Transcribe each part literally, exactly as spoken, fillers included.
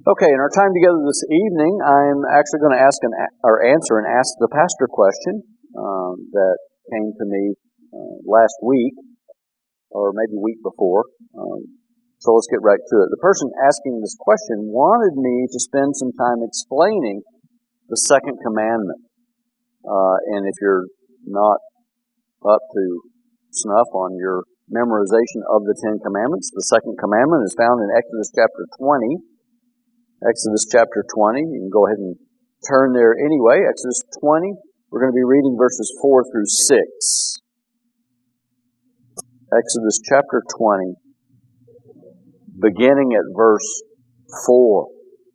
Okay, in our time together this evening, I'm actually going to ask an or answer and ask the pastor question um, that came to me uh, last week, or maybe week before. Um, so let's get right to it. The person asking this question wanted me to spend some time explaining the second commandment. Uh, and if you're not up to snuff on your memorization of the Ten Commandments, the second commandment is found in Exodus chapter twenty. Exodus chapter twenty. You can go ahead and turn there anyway. Exodus twenty. We're going to be reading verses four through six. Exodus chapter twenty, beginning at verse four.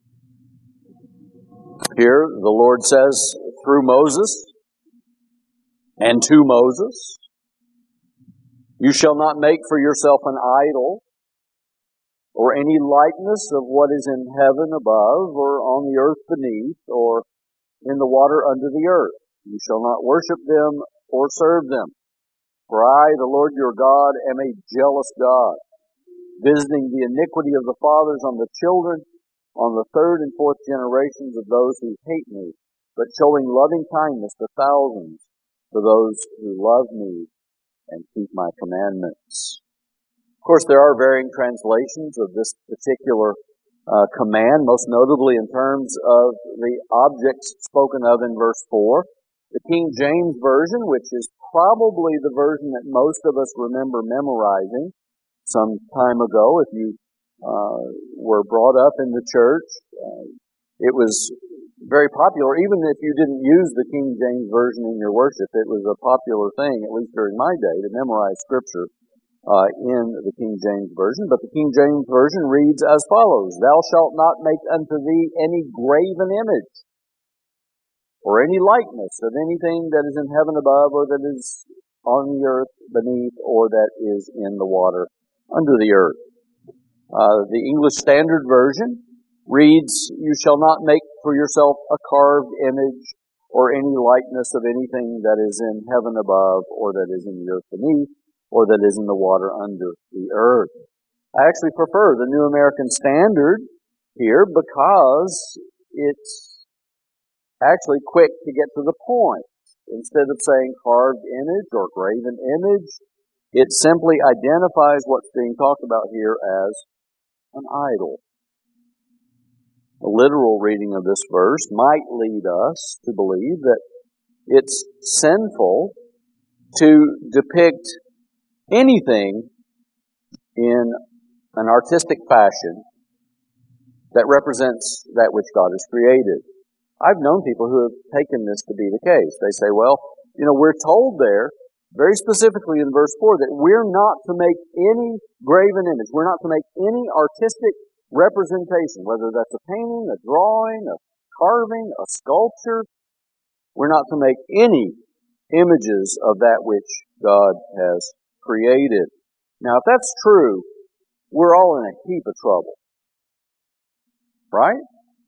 Here, the Lord says through Moses and to Moses, "You shall not make for yourself an idol, or any likeness of what is in heaven above, or on the earth beneath, or in the water under the earth. You shall not worship them or serve them. For I, the Lord your God, am a jealous God, visiting the iniquity of the fathers on the children, on the third and fourth generations of those who hate me, but showing loving kindness to thousands, to those who love me and keep my commandments." Of course, there are varying translations of this particular uh, command, most notably in terms of the objects spoken of in verse four. The King James Version, which is probably the version that most of us remember memorizing some time ago, if you uh, were brought up in the church, uh, it was very popular. Even if you didn't use the King James Version in your worship, it was a popular thing, at least during my day, to memorize Scripture Uh, in the King James Version. But the King James Version reads as follows: "Thou shalt not make unto thee any graven image, or any likeness of anything that is in heaven above, or that is on the earth beneath, or that is in the water under the earth." Uh, the English Standard Version reads, "You shall not make for yourself a carved image, or any likeness of anything that is in heaven above, or that is in the earth beneath, or that is in the water under the earth." I actually prefer the New American Standard here because it's actually quick to get to the point. Instead of saying carved image or graven image, it simply identifies what's being talked about here as an idol. A literal reading of this verse might lead us to believe that it's sinful to depict anything in an artistic fashion that represents that which God has created. I've known people who have taken this to be the case. They say, well, you know, we're told there, very specifically in verse four, that we're not to make any graven image. We're not to make any artistic representation, whether that's a painting, a drawing, a carving, a sculpture. We're not to make any images of that which God has created. Now, if that's true, we're all in a heap of trouble. Right?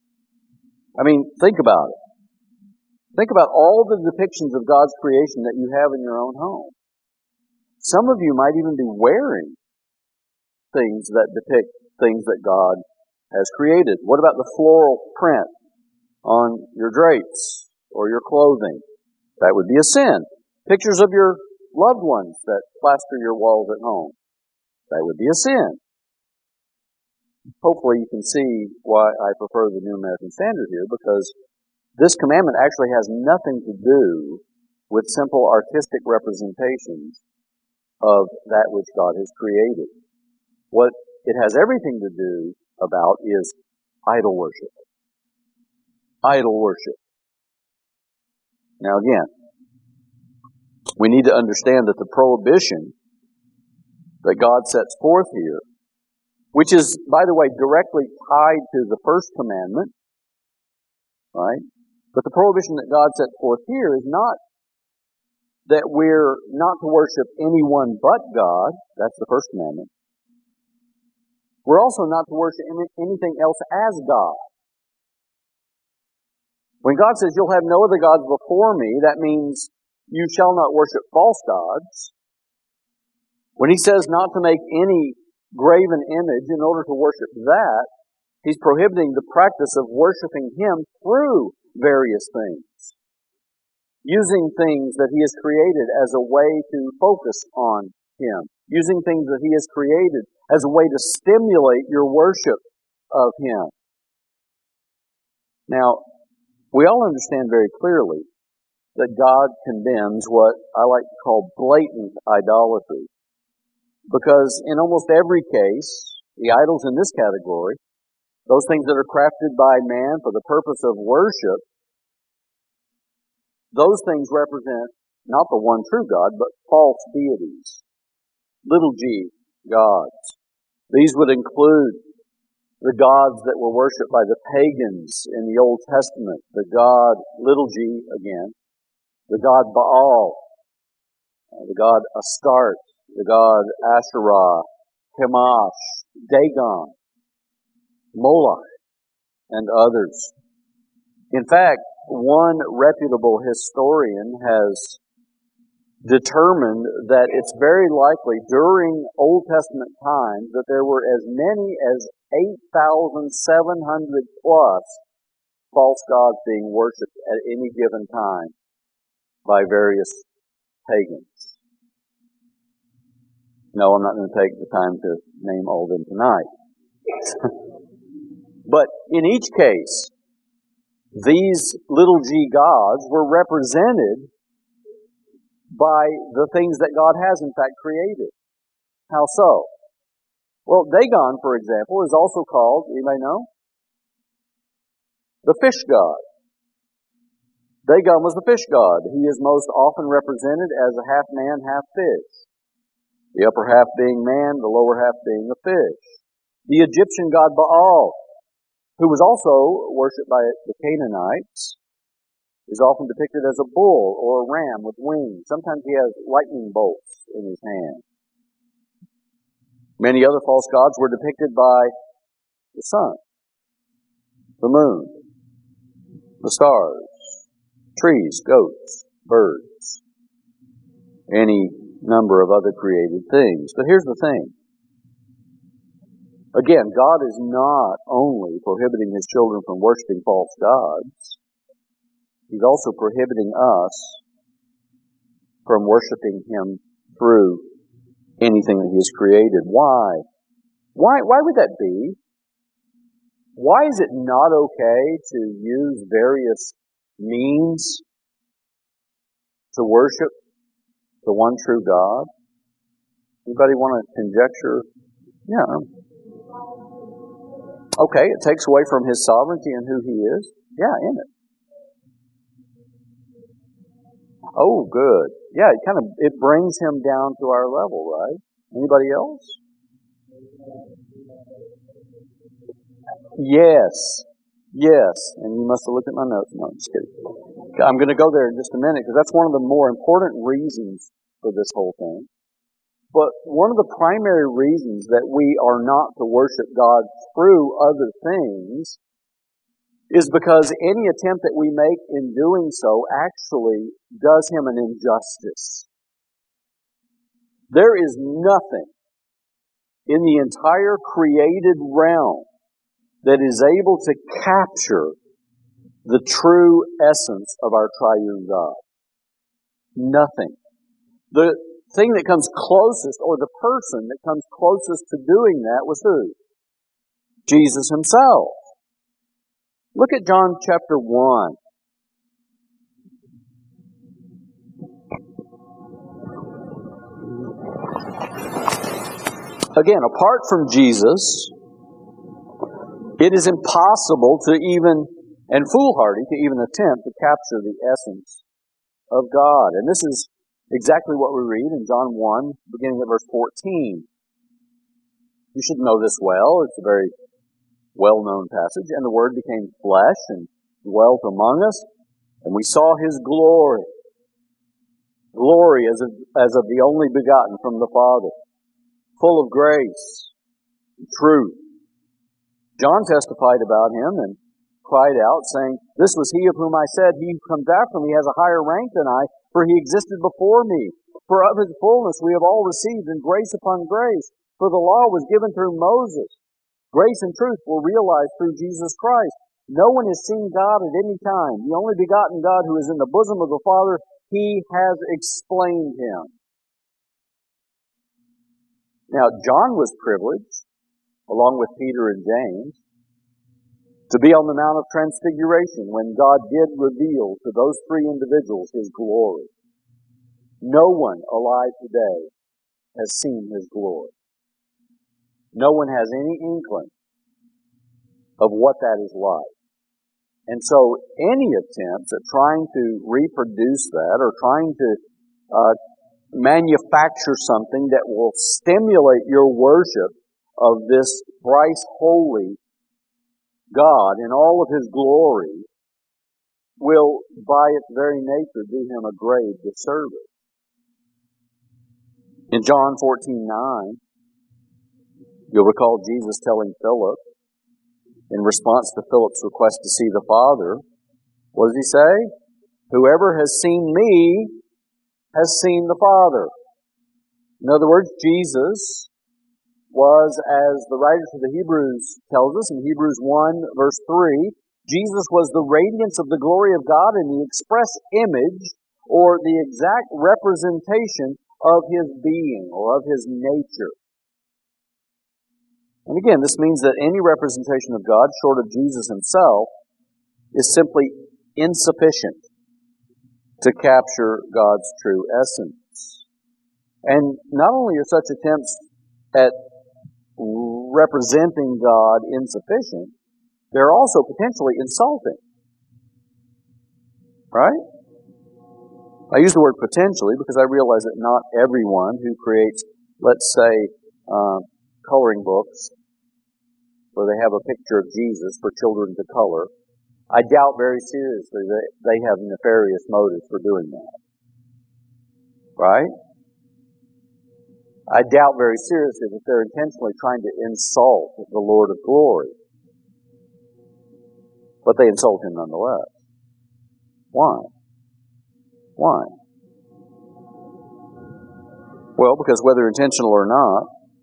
I mean, think about it. Think about all the depictions of God's creation that you have in your own home. Some of you might even be wearing things that depict things that God has created. What about the floral print on your drapes or your clothing? That would be a sin. Pictures of your loved ones that plaster your walls at home. That would be a sin. Hopefully you can see why I prefer the New American Standard here, because this commandment actually has nothing to do with simple artistic representations of that which God has created. What it has everything to do about is idol worship. Idol worship. Now again, we need to understand that the prohibition that God sets forth here, which is, by the way, directly tied to the first commandment, right? But the prohibition that God sets forth here is not that we're not to worship anyone but God. That's the first commandment. We're also not to worship anything else as God. When God says, "You'll have no other gods before me," that means you shall not worship false gods. When He says not to make any graven image in order to worship that, He's prohibiting the practice of worshiping Him through various things, using things that He has created as a way to focus on Him, using things that He has created as a way to stimulate your worship of Him. Now, we all understand very clearly that God condemns what I like to call blatant idolatry, because in almost every case, the idols in this category, those things that are crafted by man for the purpose of worship, those things represent not the one true God, but false deities, little g gods. These would include the gods that were worshipped by the pagans in the Old Testament, the god, little g again, the god Baal, the god Astarte, the god Asherah, Chemosh, Dagon, Moloch, and others. In fact, one reputable historian has determined that it's very likely during Old Testament times that there were as many as eight thousand seven hundred plus false gods being worshipped at any given time by various pagans. No, I'm not going to take the time to name all of them tonight. But in each case, these little g gods were represented by the things that God has in fact created. How so? Well, Dagon, for example, is also called, anybody know? The fish god. Dagon was the fish god. He is most often represented as a half man, half fish. The upper half being man, the lower half being a fish. The Egyptian god Baal, who was also worshipped by the Canaanites, is often depicted as a bull or a ram with wings. Sometimes he has lightning bolts in his hand. Many other false gods were depicted by the sun, the moon, the stars, trees, goats, birds, any number of other created things. But here's the thing. Again, God is not only prohibiting His children from worshiping false gods, He's also prohibiting us from worshiping Him through anything that He has created. Why? Why, why would that be? Why is it not okay to use various means to worship the one true God? Anybody want to conjecture? Yeah. Okay, it takes away from His sovereignty and who He is. Yeah, in it. Oh, good. Yeah, it kind of, it brings Him down to our level, right? Anybody else? Yes. Yes. And you must have looked at my notes. No, I'm just kidding. I'm going to go there in just a minute because that's one of the more important reasons for this whole thing. But one of the primary reasons that we are not to worship God through other things is because any attempt that we make in doing so actually does Him an injustice. There is nothing in the entire created realm that is able to capture the true essence of our triune God. Nothing. The thing that comes closest, or the person that comes closest to doing that was who? Jesus Himself. Look at John chapter one. Again, apart from Jesus, it is impossible to even, and foolhardy to even attempt to capture the essence of God. And this is exactly what we read in John one, beginning at verse fourteen. You should know this well. It's a very well-known passage. And the Word became flesh and dwelt among us, and we saw His glory. Glory as of, as of the only begotten from the Father, full of grace and truth. John testified about Him and cried out, saying, "This was He of whom I said, He who comes after me has a higher rank than I, for He existed before me. For of His fullness we have all received, and grace upon grace. For the law was given through Moses, Grace and truth were realized through Jesus Christ. No one has seen God at any time. The only begotten God who is in the bosom of the Father, He has explained Him. Now, John was privileged, along with Peter and James, to be on the Mount of Transfiguration when God did reveal to those three individuals His glory. No one alive today has seen His glory. No one has any inkling of what that is like. And so any attempts at trying to reproduce that or trying to uh, manufacture something that will stimulate your worship of this thrice holy God in all of His glory will, by its very nature, do Him a grave disservice. In John fourteen nine, you'll recall Jesus telling Philip, in response to Philip's request to see the Father, what does He say? Whoever has seen me has seen the Father. In other words, Jesus was, as the writer to the Hebrews tells us in Hebrews one verse three, Jesus was the radiance of the glory of God and the express image or the exact representation of His being or of His nature. And again, this means that any representation of God, short of Jesus Himself, is simply insufficient to capture God's true essence. And not only are such attempts at representing God insufficient, they're also potentially insulting. Right? I use the word potentially because I realize that not everyone who creates, let's say, uh, coloring books where they have a picture of Jesus for children to color, I doubt very seriously that they have nefarious motives for doing that. Right? I doubt very seriously that they're intentionally trying to insult the Lord of glory. But they insult Him nonetheless. Why? Why? Well, because whether intentional or not,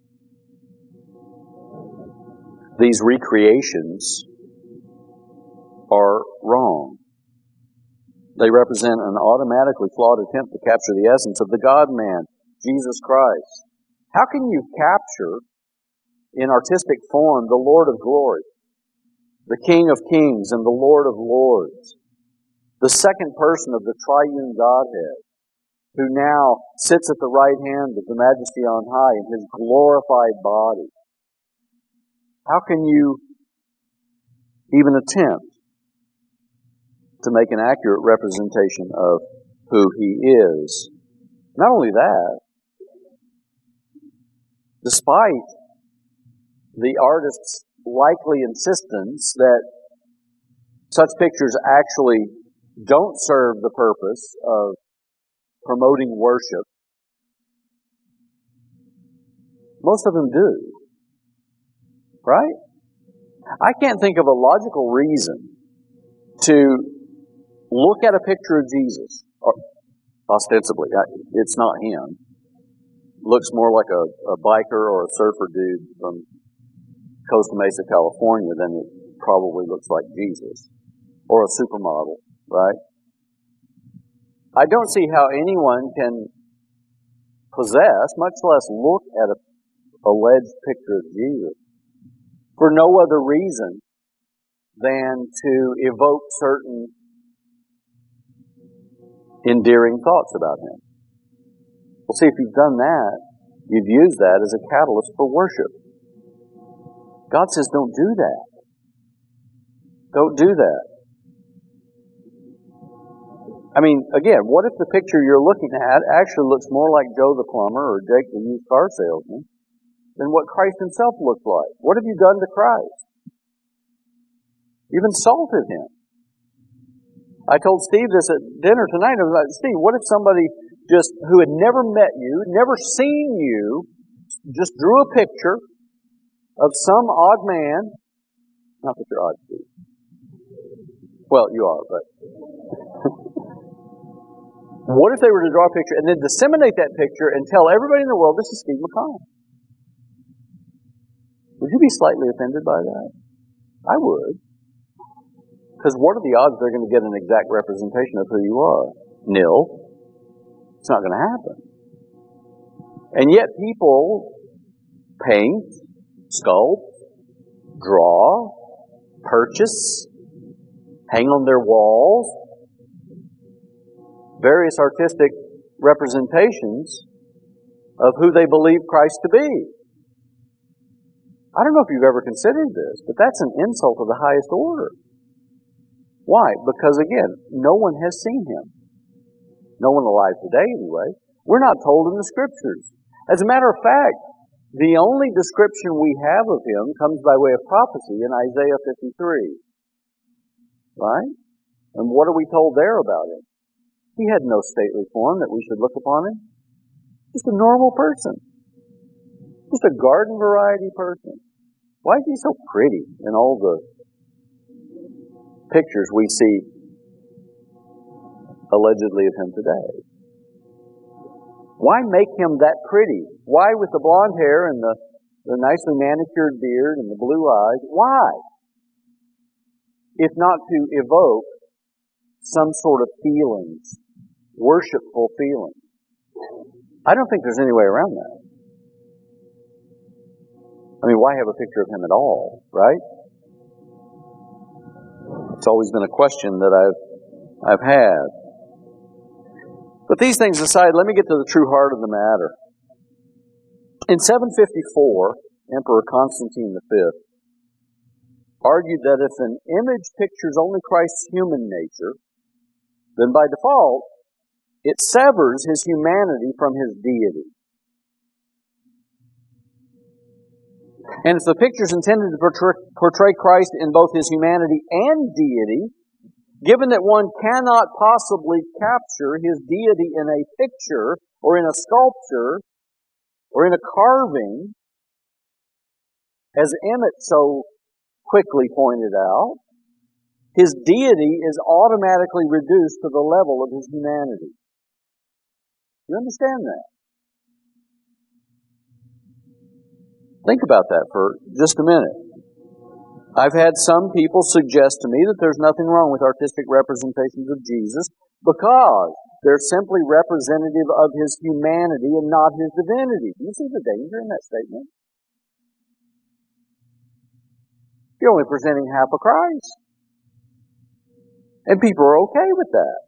these recreations are wrong. They represent an automatically flawed attempt to capture the essence of the God-man, Jesus Christ. How can you capture, in artistic form, the Lord of glory, the King of kings and the Lord of lords, the second person of the triune Godhead, who now sits at the right hand of the Majesty on high in His glorified body? How can you even attempt to make an accurate representation of who He is? Not only that, despite the artist's likely insistence that such pictures actually don't serve the purpose of promoting worship, most of them do. Right? I can't think of a logical reason to look at a picture of Jesus, or ostensibly, it's not Him. Looks more like a, a biker or a surfer dude from Costa Mesa, California than it probably looks like Jesus. Or a supermodel, right? I don't see how anyone can possess, much less look at an alleged picture of Jesus, for no other reason than to evoke certain endearing thoughts about Him. Well, see, if you've done that, you've used that as a catalyst for worship. God says, don't do that. Don't do that. I mean, again, what if the picture you're looking at actually looks more like Joe the plumber or Jake the used car salesman than what Christ Himself looked like? What have you done to Christ? You've insulted Him. I told Steve this at dinner tonight. I was like, Steve, what if somebody just who had never met you, never seen you, just drew a picture of some odd man? Not that you're odd, Steve. Well, you are, but what if they were to draw a picture and then disseminate that picture and tell everybody in the world, this is Steve McConnell? Would you be slightly offended by that? I would. Because what are the odds they're going to get an exact representation of who you are? Nil. It's not going to happen. And yet people paint, sculpt, draw, purchase, hang on their walls, various artistic representations of who they believe Christ to be. I don't know if you've ever considered this, but that's an insult of the highest order. Why? Because again, no one has seen Him. No one alive today anyway. We're not told in the Scriptures. As a matter of fact, the only description we have of Him comes by way of prophecy in Isaiah fifty-three. Right? And what are we told there about Him? He had no stately form that we should look upon Him. Just a normal person. Just a garden variety person. Why is He so pretty in all the pictures we see allegedly of Him today? Why make Him that pretty? Why with the blonde hair and the, the nicely manicured beard and the blue eyes? Why? If not to evoke some sort of feelings, worshipful feelings. I don't think there's any way around that. I mean, why have a picture of Him at all, right? It's always been a question that I've I've had. But these things aside, let me get to the true heart of the matter. In seven fifty-four, Emperor Constantine the Fifth argued that if an image pictures only Christ's human nature, then by default, it severs His humanity from His deity. And if the picture is intended to portray, portray Christ in both His humanity and deity, given that one cannot possibly capture His deity in a picture or in a sculpture or in a carving, as Emmett so quickly pointed out, His deity is automatically reduced to the level of His humanity. You understand that? Think about that for just a minute. I've had some people suggest to me that there's nothing wrong with artistic representations of Jesus because they're simply representative of His humanity and not His divinity. Do you see the danger in that statement? You're only presenting half of Christ. And people are okay with that.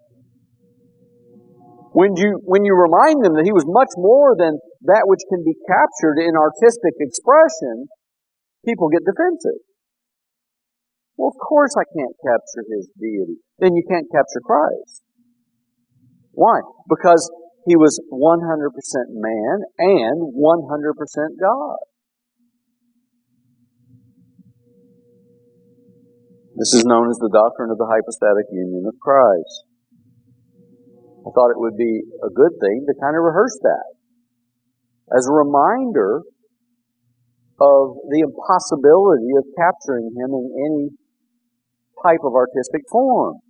When you, when you remind them that He was much more than that which can be captured in artistic expression, people get defensive. Well, of course I can't capture His deity. Then you can't capture Christ. Why? Because He was one hundred percent man and one hundred percent God. This is known as the doctrine of the hypostatic union of Christ. I thought it would be a good thing to kind of rehearse that as a reminder of the impossibility of capturing Him in any type of artistic form.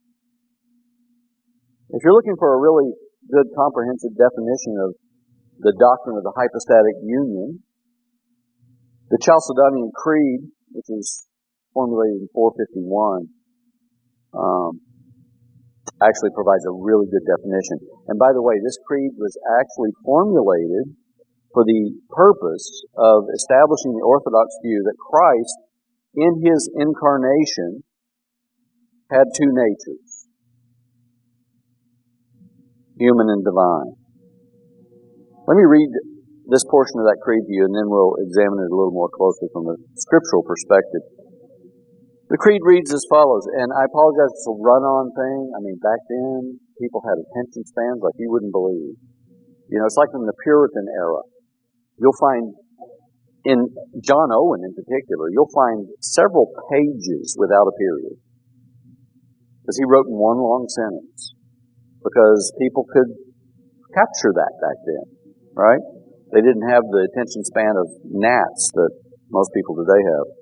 If you're looking for a really good comprehensive definition of the doctrine of the hypostatic union, the Chalcedonian Creed, which was formulated in four fifty-one, um, actually provides a really good definition. And by the way, this creed was actually formulated for the purpose of establishing the Orthodox view that Christ, in His incarnation, had two natures, human and divine. Let me read this portion of that creed to you, and then we'll examine it a little more closely from a scriptural perspective. The creed reads as follows, and I apologize for the run-on thing. I mean, back then, people had attention spans like you wouldn't believe. You know, it's like in the Puritan era. You'll find, in John Owen in particular, you'll find several pages without a period. Because he wrote in one long sentence. Because people could capture that back then, right? They didn't have the attention span of gnats that most people today have.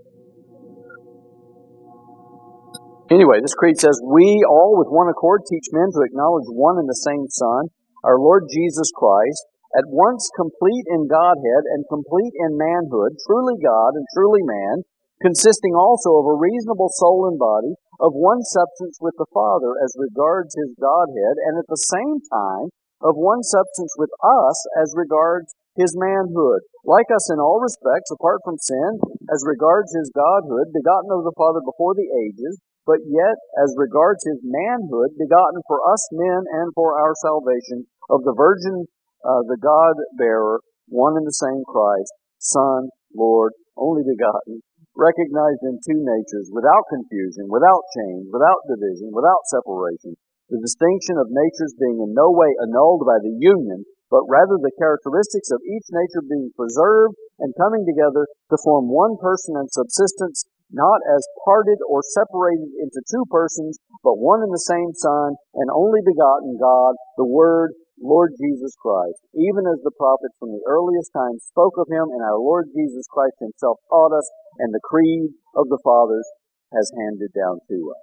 Anyway, this creed says, we all with one accord teach men to acknowledge one and the same Son, our Lord Jesus Christ, at once complete in Godhead and complete in manhood, truly God and truly man, consisting also of a reasonable soul and body, of one substance with the Father as regards his Godhead, and at the same time of one substance with us as regards his manhood, like us in all respects, apart from sin, as regards his Godhood, begotten of the Father before the ages, but yet as regards his manhood, begotten for us men and for our salvation, of the Virgin, uh, the God-bearer, one and the same Christ, Son, Lord, only begotten, recognized in two natures, without confusion, without change, without division, without separation, the distinction of natures being in no way annulled by the union, but rather the characteristics of each nature being preserved and coming together to form one person and subsistence, not as parted or separated into two persons, but one and the same Son, and only begotten God, the Word, Lord Jesus Christ, even as the prophets from the earliest times spoke of him, and our Lord Jesus Christ himself taught us, and the creed of the fathers has handed down to us.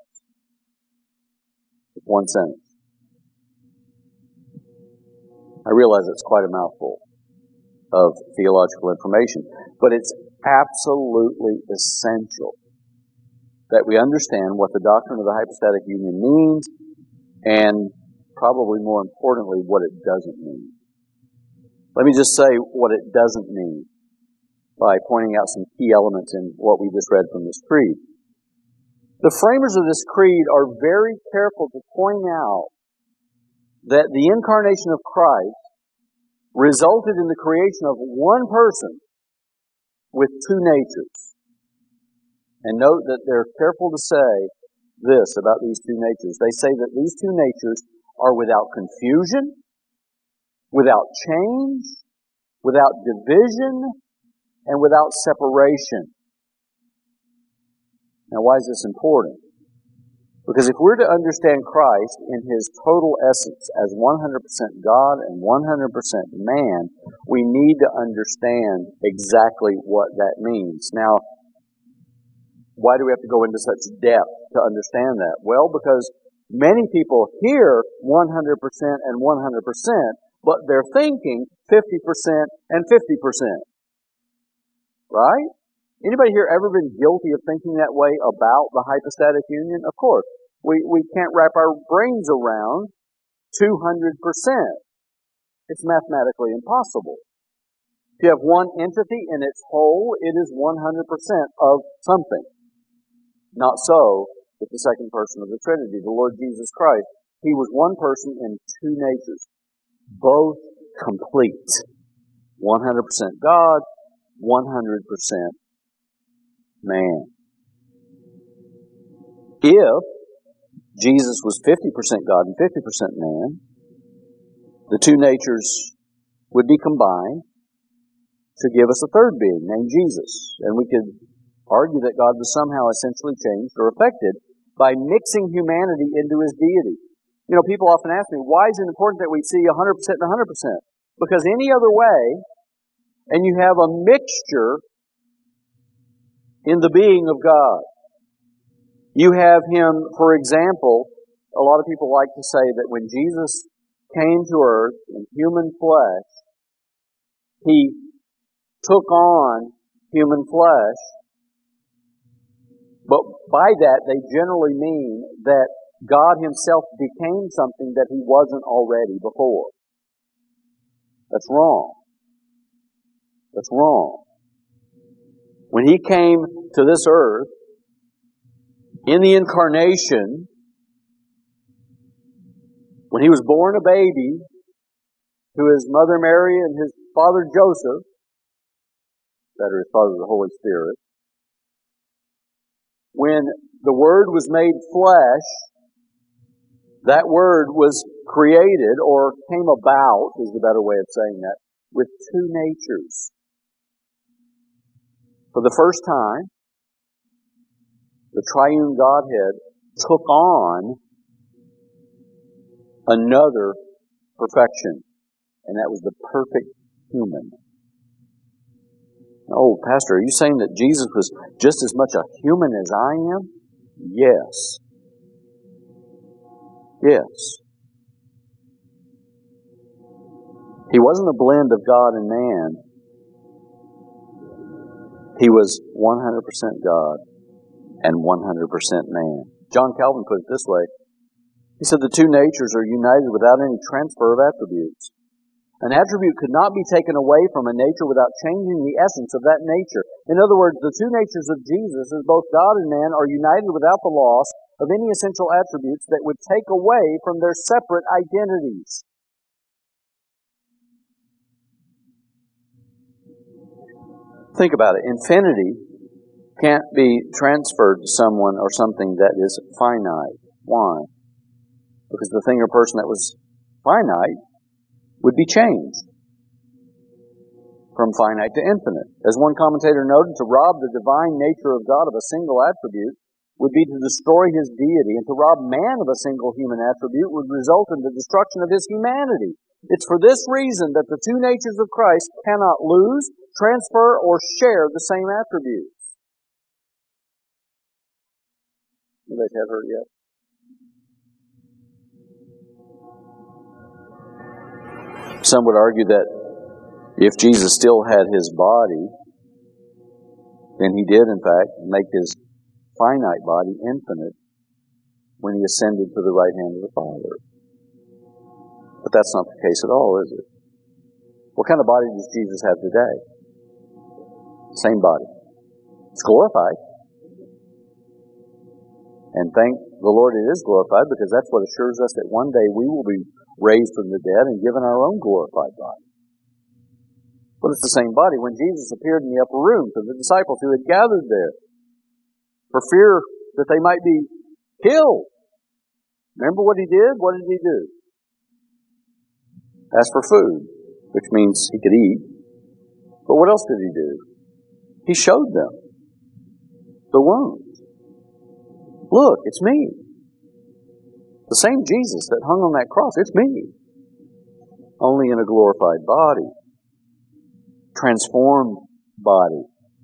One sentence. I realize it's quite a mouthful of theological information, but it's absolutely essential that we understand what the doctrine of the hypostatic union means, and probably more importantly, what it doesn't mean. Let me just say what it doesn't mean by pointing out some key elements in what we just read from this creed. The framers of this creed are very careful to point out that the incarnation of Christ resulted in the creation of one person with two natures. And note that they're careful to say this about these two natures. They say that these two natures are without confusion, without change, without division, and without separation. Now, why is this important? Because if we're to understand Christ in his total essence as one hundred percent God and one hundred percent man, we need to understand exactly what that means. Now, why do we have to go into such depth to understand that? Well, because many people hear one hundred percent and one hundred percent, but they're thinking fifty percent and fifty percent. Right? Anybody here ever been guilty of thinking that way about the hypostatic union? Of course. We, we can't wrap our brains around two hundred percent. It's mathematically impossible. If you have one entity in its whole, it is one hundred percent of something. Not so with the second person of the Trinity, the Lord Jesus Christ. He was one person in two natures, both complete. one hundred percent God, one hundred percent man. If Jesus was fifty percent God and fifty percent man, the two natures would be combined to give us a third being named Jesus. And we could argue that God was somehow essentially changed or affected by mixing humanity into his deity. You know, people often ask me, why is it important that we see one hundred percent and one hundred percent? Because any other way, and you have a mixture in the being of God. You have him, for example, a lot of people like to say that when Jesus came to earth in human flesh, he took on human flesh. But by that, they generally mean that God himself became something that he wasn't already before. That's wrong. That's wrong. When he came to this earth, in the incarnation, when he was born a baby to his mother Mary and his father Joseph, better his father the Holy Spirit, when the Word was made flesh, that Word was created, or came about, is the better way of saying that, with two natures. For the first time, the triune Godhead took on another perfection, and that was the perfect human. Oh, Pastor, are you saying that Jesus was just as much a human as I am? Yes. Yes. He wasn't a blend of God and man. He was one hundred percent God and one hundred percent man. John Calvin put it this way. He said the two natures are united without any transfer of attributes. An attribute could not be taken away from a nature without changing the essence of that nature. In other words, the two natures of Jesus, as both God and man, are united without the loss of any essential attributes that would take away from their separate identities. Think about it. Infinity can't be transferred to someone or something that is finite. Why? Because the thing or person that was finite would be changed from finite to infinite. As one commentator noted, to rob the divine nature of God of a single attribute would be to destroy His deity, and to rob man of a single human attribute would result in the destruction of his humanity. It's for this reason that the two natures of Christ cannot lose, transfer, or share the same attributes. You guys have heard yet? Some would argue that if Jesus still had His body, then He did, in fact, make His finite body infinite when He ascended to the right hand of the Father. But that's not the case at all, is it? What kind of body does Jesus have today? Same body. It's glorified. And thank the Lord it is glorified, because that's what assures us that one day we will be raised from the dead and given our own glorified body. But it's the same body. When Jesus appeared in the upper room to the disciples who had gathered there for fear that they might be killed, remember what He did? What did He do? Ask for food, which means He could eat. But what else did He do? He showed them the wounds. Look, it's me. The same Jesus that hung on that cross, it's me. Only in a glorified body. Transformed body.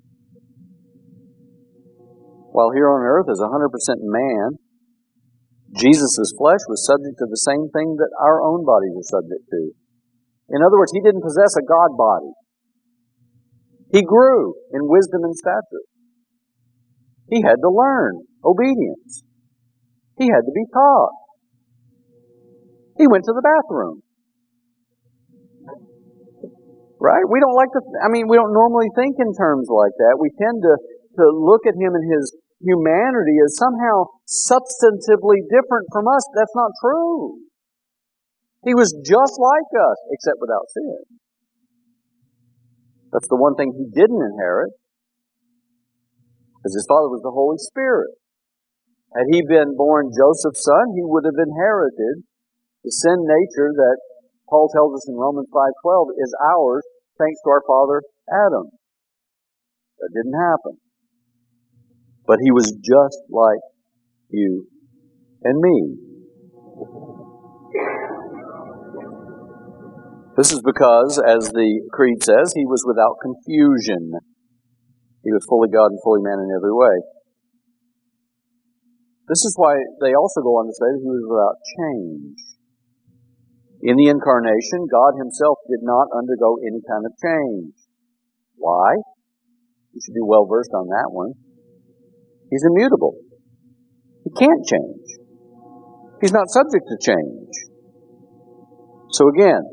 While here on earth as one hundred percent man, Jesus' flesh was subject to the same thing that our own bodies are subject to. In other words, He didn't possess a God body. He grew in wisdom and stature. He had to learn obedience. He had to be taught. He went to the bathroom. Right? We don't like to, I mean, we don't normally think in terms like that. We tend to, to look at Him and His humanity as somehow substantively different from us. That's not true. He was just like us, except without sin. That's the one thing He didn't inherit, because His Father was the Holy Spirit. Had He been born Joseph's son, He would have inherited the sin nature that Paul tells us in Romans five twelve is ours thanks to our father Adam. That didn't happen. But He was just like you and me. This is because, as the Creed says, He was without confusion. He was fully God and fully man in every way. This is why they also go on to say that He was without change. In the Incarnation, God Himself did not undergo any kind of change. Why? You should be well versed on that one. He's immutable. He can't change. He's not subject to change. So again,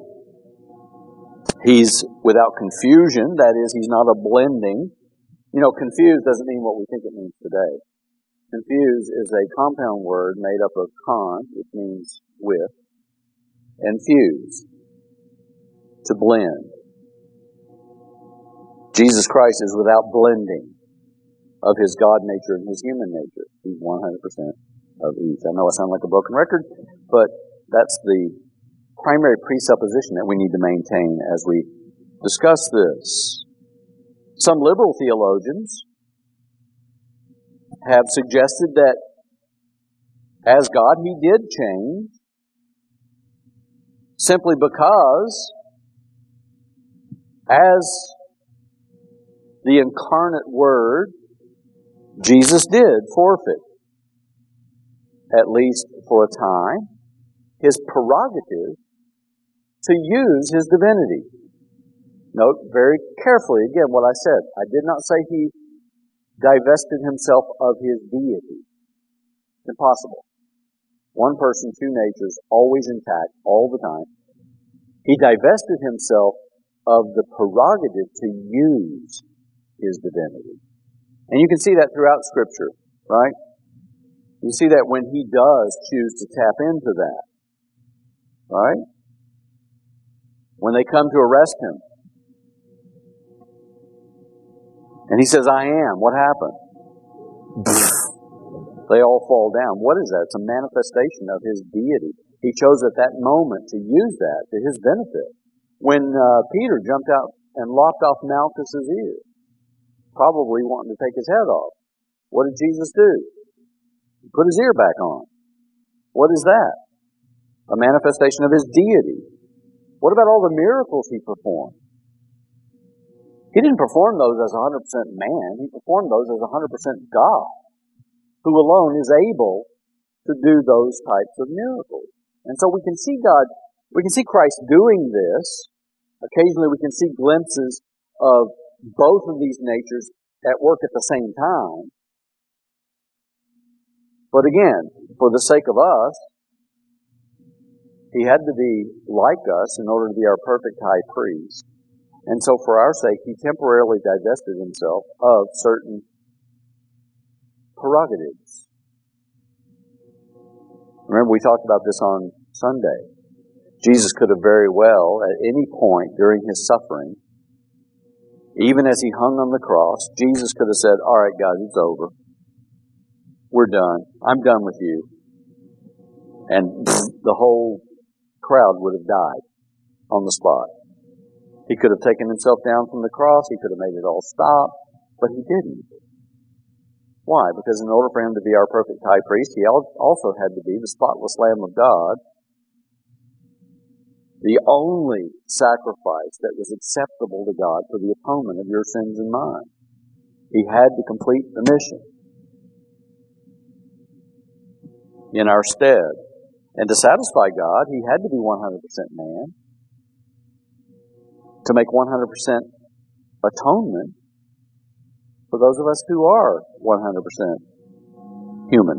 He's without confusion. That is, He's not a blending. You know, confused doesn't mean what we think it means today. Confused is a compound word made up of con, which means with, and fuse, to blend. Jesus Christ is without blending of His God nature and His human nature. He's one hundred percent of each. I know I sound like a broken record, but that's the primary presupposition that we need to maintain as we discuss this. Some liberal theologians have suggested that as God, He did change, simply because as the incarnate Word, Jesus did forfeit, at least for a time, His prerogative to use his divinity. Note very carefully again what I said. I did not say he divested himself of his deity. Impossible. One person, two natures, always intact, all the time. He divested himself of the prerogative to use his divinity. And you can see that throughout Scripture, right? You see that when he does choose to tap into that, right? When they come to arrest him, and he says, I am, what happened? They all fall down. What is that? It's a manifestation of his deity. He chose at that moment to use that to his benefit. When uh, Peter jumped out and lopped off Malchus's ear, probably wanting to take his head off, what did Jesus do? He put his ear back on. What is that? A manifestation of his deity. What about all the miracles he performed? He didn't perform those as one hundred percent man. He performed those as one hundred percent God, who alone is able to do those types of miracles. And so we can see God, we can see Christ doing this. Occasionally we can see glimpses of both of these natures at work at the same time. But again, for the sake of us, he had to be like us in order to be our perfect high priest. And so for our sake, he temporarily divested himself of certain prerogatives. Remember, we talked about this on Sunday. Jesus could have very well, at any point during his suffering, even as he hung on the cross, Jesus could have said, all right, guys, it's over. We're done. I'm done with you. And the whole crowd would have died on the spot. He could have taken himself down from the cross. He could have made it all stop, but he didn't. Why? Because in order for him to be our perfect high priest, he also had to be the spotless Lamb of God, the only sacrifice that was acceptable to God for the atonement of your sins and mine. He had to complete the mission in our stead. And to satisfy God, he had to be one hundred percent man, to make one hundred percent atonement for those of us who are one hundred percent human.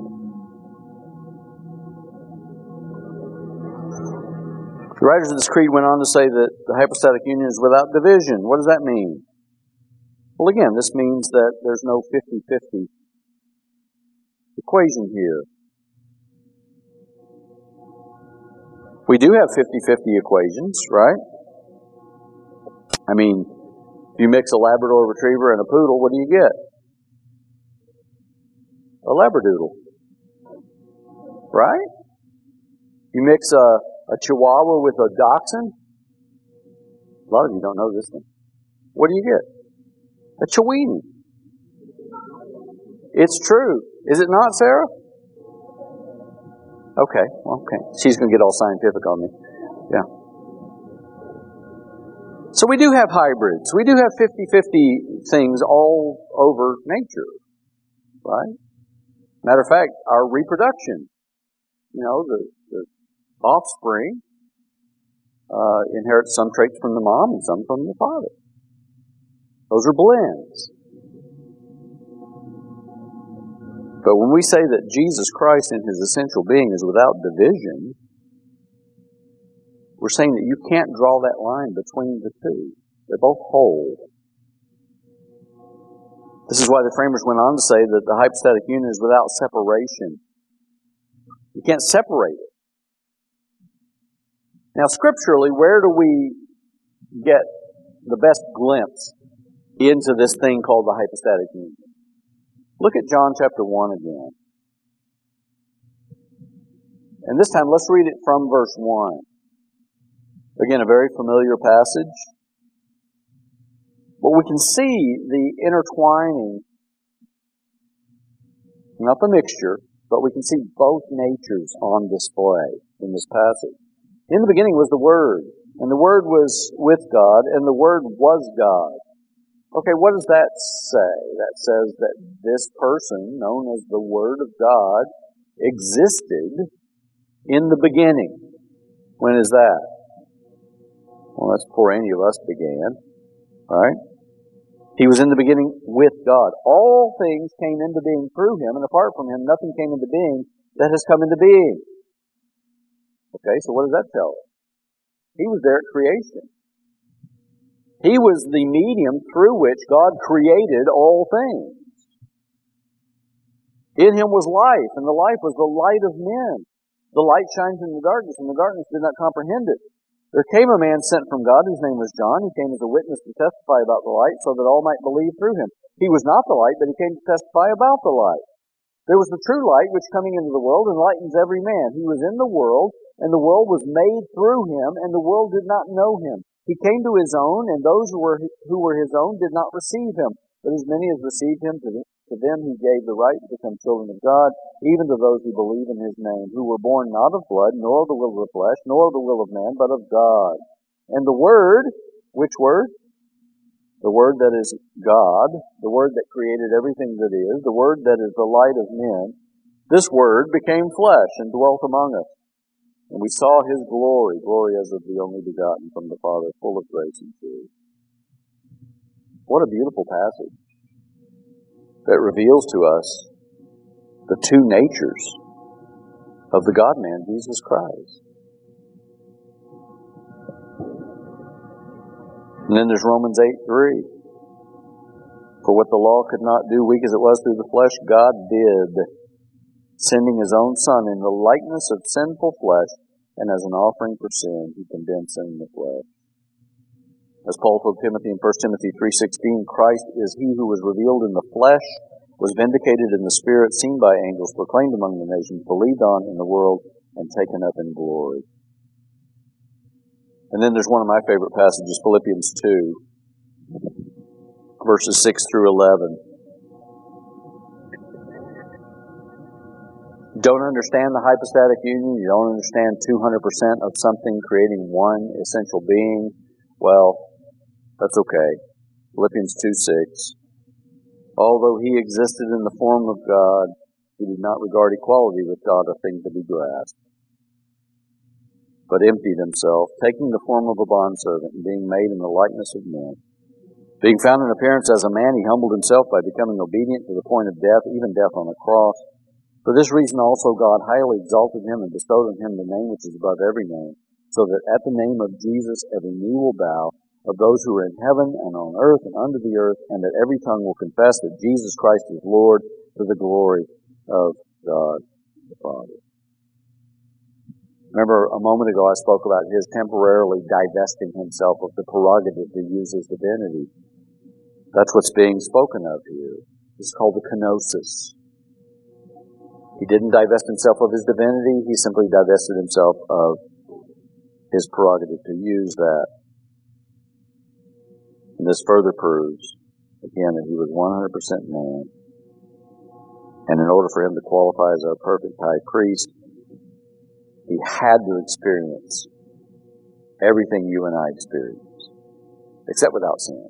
The writers of this creed went on to say that the hypostatic union is without division. What does that mean? Well, again, this means that there's no fifty-fifty equation here. We do have fifty-fifty equations, right? I mean, if you mix a Labrador Retriever and a Poodle, what do you get? A Labradoodle. Right? You mix a, a Chihuahua with a Dachshund. A lot of you don't know this one. What do you get? A Chiweenie. It's true. Is it not, Sarah? Okay, okay. She's going to get all scientific on me. Yeah. So we do have hybrids. We do have fifty-fifty things all over nature. Right? Matter of fact, our reproduction, you know, the, the offspring uh, inherits some traits from the mom and some from the father. Those are blends. But when we say that Jesus Christ in his essential being is without division, we're saying that you can't draw that line between the two. They're both whole. This is why the framers went on to say that the hypostatic union is without separation. You can't separate it. Now, scripturally, where do we get the best glimpse into this thing called the hypostatic union? Look at John chapter one again. And this time, let's read it from verse one. Again, a very familiar passage. But we can see the intertwining, not the mixture, but we can see both natures on display in this passage. In the beginning was the Word, and the Word was with God, and the Word was God. Okay, what does that say? That says that this person, known as the Word of God, existed in the beginning. When is that? Well, that's before any of us began, right? He was in the beginning with God. All things came into being through Him, and apart from Him, nothing came into being that has come into being. Okay, so what does that tell us? He was there at creation. He was the medium through which God created all things. In Him was life, and the life was the light of men. The light shines in the darkness, and the darkness did not comprehend it. There came a man sent from God, whose name was John. He came as a witness to testify about the light, so that all might believe through him. He was not the light, but he came to testify about the light. There was the true light, which coming into the world enlightens every man. He was in the world, and the world was made through him, and the world did not know him. He came to his own, and those who were who were his own did not receive him. But as many as received him, to, the, to them he gave the right to become children of God, even to those who believe in his name, who were born not of blood, nor of the will of the flesh, nor of the will of man, but of God. And the Word, which Word? The Word that is God, the Word that created everything that is, the Word that is the light of men, this Word became flesh and dwelt among us. And we saw His glory, glory as of the only begotten from the Father, full of grace and truth. What a beautiful passage that reveals to us the two natures of the God-man, Jesus Christ. And then there's Romans eight three. For what the law could not do, weak as it was through the flesh, God did, sending His own Son in the likeness of sinful flesh, and as an offering for sin, He condemned sin in the flesh. As Paul told Timothy in First Timothy three sixteen, Christ is He who was revealed in the flesh, was vindicated in the Spirit, seen by angels, proclaimed among the nations, believed on in the world, and taken up in glory. And then there's one of my favorite passages, Philippians two, verses six through eleven. Don't understand the hypostatic union? You don't understand two hundred percent of something creating one essential being? Well, that's okay. Philippians two six. Although He existed in the form of God, He did not regard equality with God a thing to be grasped, but emptied Himself, taking the form of a bondservant and being made in the likeness of men. Being found in appearance as a man, He humbled Himself by becoming obedient to the point of death, even death on a cross. For this reason also God highly exalted Him and bestowed on Him the name which is above every name, so that at the name of Jesus every knee will bow, of those who are in heaven and on earth and under the earth, and that every tongue will confess that Jesus Christ is Lord, to the glory of God the Father. Remember, a moment ago I spoke about His temporarily divesting Himself of the prerogative to use His divinity. That's what's being spoken of here. It's called the kenosis. He didn't divest Himself of His divinity, He simply divested Himself of His prerogative to use that. And this further proves, again, that He was one hundred percent man. And in order for Him to qualify as our perfect high priest, He had to experience everything you and I experience, except without sin.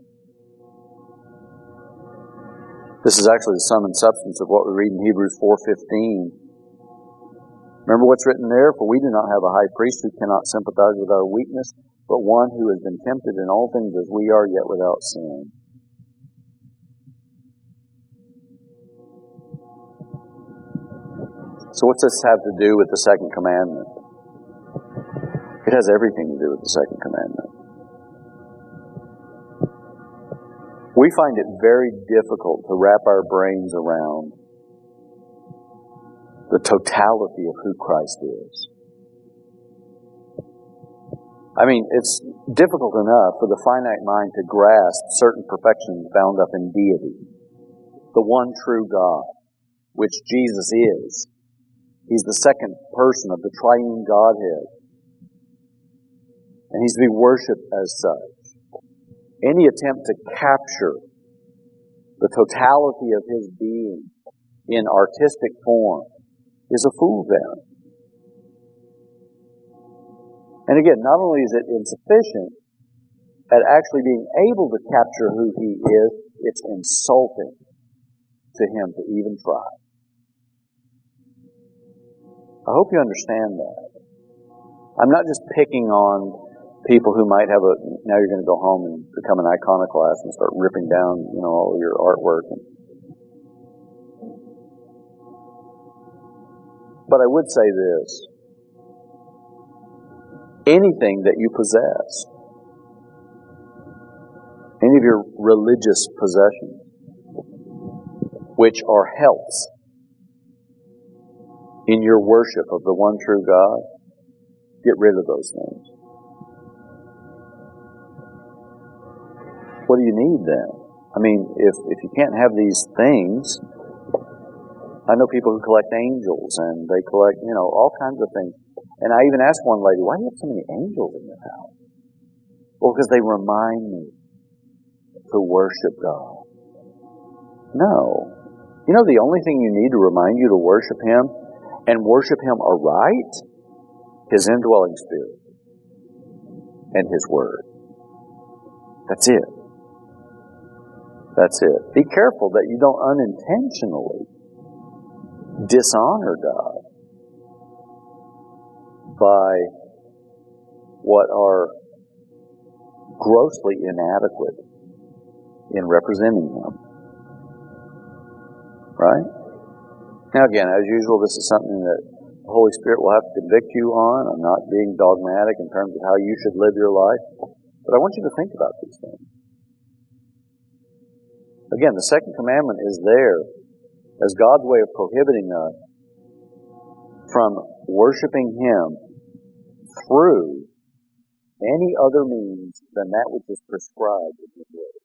This is actually the sum and substance of what we read in Hebrews four fifteen. Remember what's written there? For we do not have a high priest who cannot sympathize with our weakness, but one who has been tempted in all things as we are, yet without sin. So what's this have to do with the second commandment? It has everything to do with the second commandment. We find it very difficult to wrap our brains around the totality of who Christ is. I mean, it's difficult enough for the finite mind to grasp certain perfections bound up in deity. The one true God, which Jesus is. He's the second person of the triune Godhead. And He's to be worshipped as such. Any attempt to capture the totality of His being in artistic form is a fool's errand. And again, not only is it insufficient at actually being able to capture who He is, it's insulting to Him to even try. I hope you understand that. I'm not just picking on people who might have a, now you're going to go home and become an iconoclast and start ripping down, you know, all your artwork. But I would say this. Anything that you possess, any of your religious possessions, which are helps in your worship of the one true God, get rid of those things. What do you need then? I mean, if, if you can't have these things, I know people who collect angels and they collect, you know, all kinds of things. And I even asked one lady, why do you have so many angels in your house? Well, because they remind me to worship God. No. You know, the only thing you need to remind you to worship Him and worship Him aright, His indwelling Spirit and His Word. That's it. That's it. Be careful that you don't unintentionally dishonor God by what are grossly inadequate in representing Him. Right? Now again, as usual, this is something that the Holy Spirit will have to convict you on. I'm not being dogmatic in terms of how you should live your life, but I want you to think about these things. Again, the second commandment is there as God's way of prohibiting us from worshiping Him through any other means than that which is prescribed in His Word.